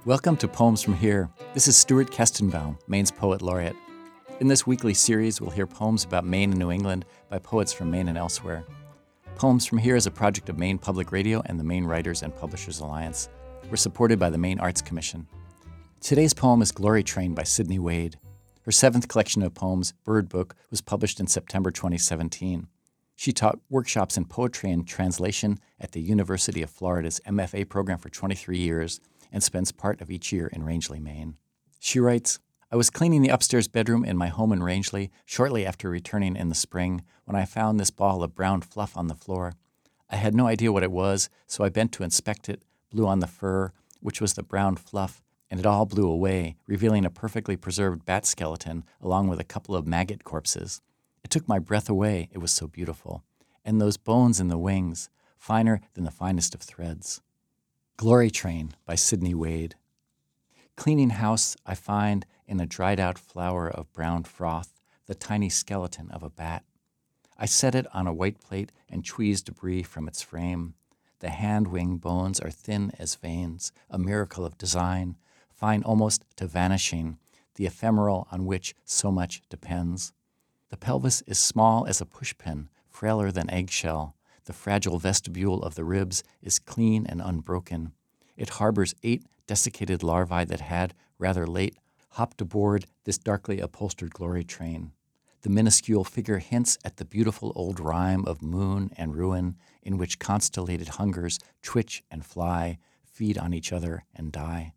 Welcome to Poems from Here. This is Stuart Kestenbaum, Maine's Poet Laureate. In this weekly series, we'll hear poems about Maine and New England by poets from Maine and elsewhere. Poems from Here is a project of Maine Public Radio and the Maine Writers and Publishers Alliance. We're supported by the Maine Arts Commission. Today's poem is Glory Train by Sydney Wade. Her seventh collection of poems, Bird Book, was published in September 2017. She taught workshops in poetry and translation at the University of Florida's MFA program for 23 years and spends part of each year in Rangeley, Maine. She writes, I was cleaning the upstairs bedroom in my home in Rangeley shortly after returning in the spring when I found this ball of brown fluff on the floor. I had no idea what it was, so I bent to inspect it, blew on the fur, which was the brown fluff, and it all blew away, revealing a perfectly preserved bat skeleton along with a couple of maggot corpses. It took my breath away, it was so beautiful. And those bones in the wings, finer than the finest of threads. Glory Train by Sydney Wade. Cleaning house, I find in a dried-out flower of brown froth the tiny skeleton of a bat. I set it on a white plate and tweeze debris from its frame. The hand-wing bones are thin as veins, a miracle of design, fine almost to vanishing, the ephemeral on which so much depends. The pelvis is small as a pushpin, frailer than eggshell. The fragile vestibule of the ribs is clean and unbroken. It harbors 8 desiccated larvae that had, rather late, hopped aboard this darkly upholstered glory train. The minuscule figure hints at the beautiful old rhyme of moon and ruin in which constellated hungers twitch and fly, feed on each other and die.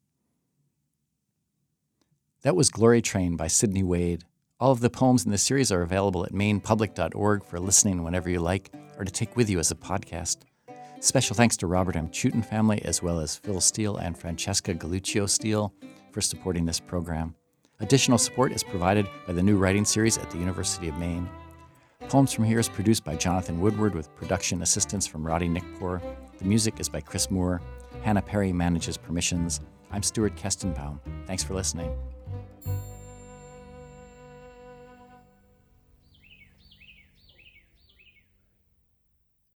That was Glory Train by Sydney Wade. All of the poems in this series are available at mainepublic.org for listening whenever you like or to take with you as a podcast. Special thanks to Robert M. Chutin family as well as Phil Steele and Francesca Galuccio Steele for supporting this program. Additional support is provided by the New Writing Series at the University of Maine. Poems from Here is produced by Jonathan Woodward with production assistance from Roddy Nickpour. The music is by Chris Moore. Hannah Perry manages permissions. I'm Stuart Kestenbaum. Thanks for listening.